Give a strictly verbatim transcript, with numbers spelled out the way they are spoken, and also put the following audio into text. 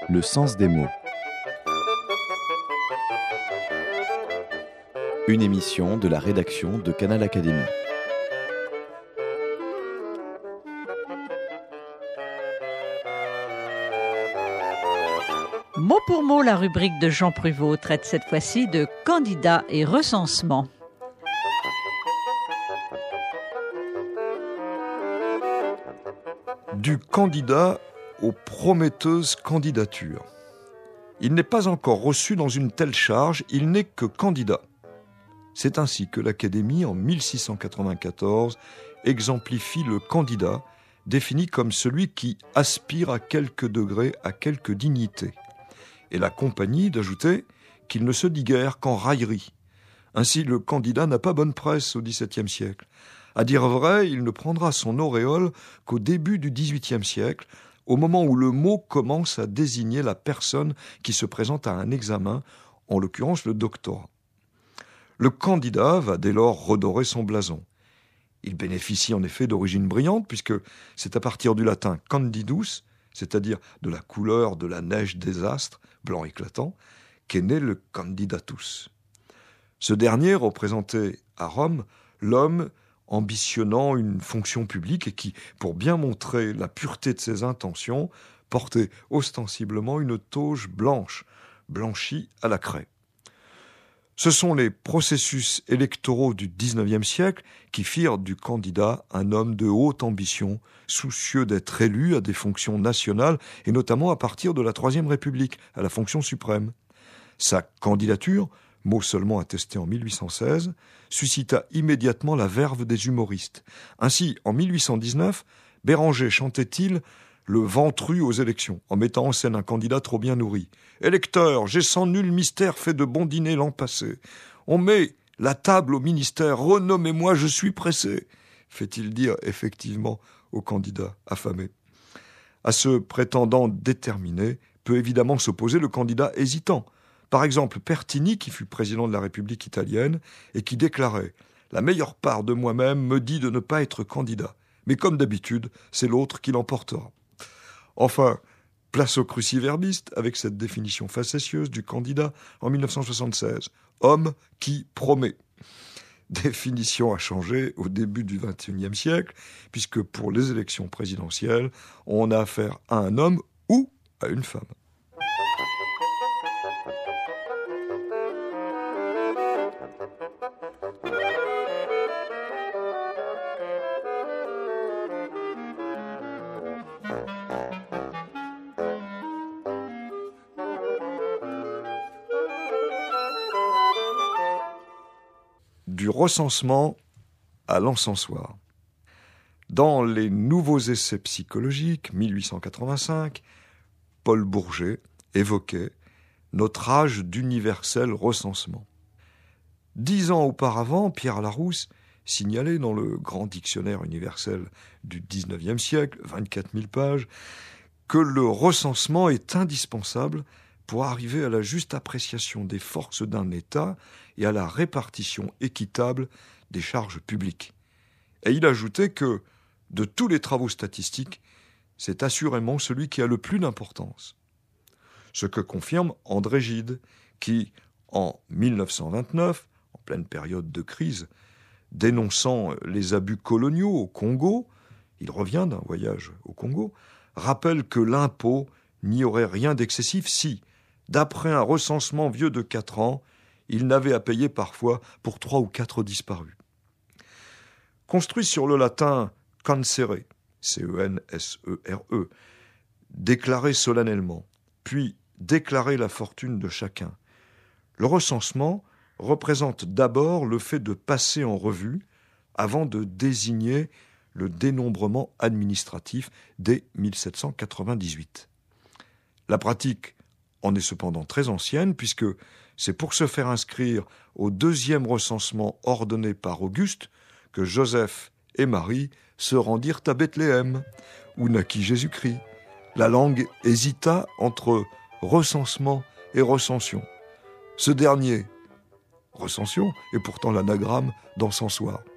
Le sens des mots. Une émission de la rédaction de Canal Académie. Mot pour mot, la rubrique de Jean Pruvot traite cette fois-ci de candidats et recensement. Du candidat aux prometteuses candidatures. Il n'est pas encore reçu dans une telle charge, il n'est que candidat. C'est ainsi que l'Académie, en mille six cent quatre-vingt-quatorze, exemplifie le candidat, défini comme celui qui aspire à quelque degré, à quelque dignité. Et la compagnie d'ajouter qu'il ne se dit guère qu'en raillerie. Ainsi, le candidat n'a pas bonne presse au dix-septième siècle. À dire vrai, il ne prendra son auréole qu'au début du dix-huitième siècle, au moment où le mot commence à désigner la personne qui se présente à un examen, en l'occurrence le doctorat. Le candidat va dès lors redorer son blason. Il bénéficie en effet d'origine brillante, puisque c'est à partir du latin candidus, c'est-à-dire de la couleur de la neige des astres, blanc éclatant, qu'est né le candidatus. Ce dernier représentait à Rome l'homme ambitionnant une fonction publique et qui, pour bien montrer la pureté de ses intentions, portait ostensiblement une toge blanche, blanchie à la craie. Ce sont les processus électoraux du dix-neuvième siècle qui firent du candidat un homme de haute ambition, soucieux d'être élu à des fonctions nationales et notamment à partir de la Troisième République, à la fonction suprême. Sa candidature, mot seulement attesté en mille huit cent seize, suscita immédiatement la verve des humoristes. Ainsi, en mille huit cent dix-neuf, Béranger chantait-il le ventru aux élections, en mettant en scène un candidat trop bien nourri. « Électeurs, j'ai sans nul mystère fait de bons dîners l'an passé. On met la table au ministère, renommez-moi, je suis pressé. » fait-il dire effectivement au candidat affamé. À ce prétendant déterminé peut évidemment s'opposer le candidat hésitant. Par exemple, Pertini, qui fut président de la République italienne et qui déclarait « La meilleure part de moi-même me dit de ne pas être candidat. Mais comme d'habitude, c'est l'autre qui l'emportera. » Enfin, place au cruciverbiste avec cette définition facétieuse du candidat en mille neuf cent soixante-seize. Homme qui promet. Définition a changé au début du vingt et unième siècle, puisque pour les élections présidentielles, on a affaire à un homme ou à une femme. Du recensement à l'encensoir. Dans les nouveaux essais psychologiques, mille huit cent quatre-vingt-cinq, Paul Bourget évoquait notre âge d'universel recensement. Dix ans auparavant, Pierre Larousse signalait dans le grand dictionnaire universel du dix-neuvième siècle, vingt-quatre mille pages, que le recensement est indispensable pour arriver à la juste appréciation des forces d'un État et à la répartition équitable des charges publiques. Et il ajoutait que, de tous les travaux statistiques, c'est assurément celui qui a le plus d'importance. Ce que confirme André Gide, qui, en mille neuf cent vingt-neuf, en pleine période de crise, dénonçant les abus coloniaux au Congo, il revient d'un voyage au Congo, rappelle que l'impôt n'y aurait rien d'excessif si, d'après un recensement vieux de quatre ans, il n'avait à payer parfois pour trois ou quatre disparus. Construit sur le latin cancere, C E N S E R E, déclarer solennellement, puis déclarer la fortune de chacun, le recensement représente d'abord le fait de passer en revue avant de désigner le dénombrement administratif dès mille sept cent quatre-vingt-dix-huit. La pratique en est cependant très ancienne, puisque c'est pour se faire inscrire au deuxième recensement ordonné par Auguste que Joseph et Marie se rendirent à Bethléem, où naquit Jésus-Christ. La langue hésita entre recensement et recension. Ce dernier, recension, est pourtant l'anagramme d'encensoir.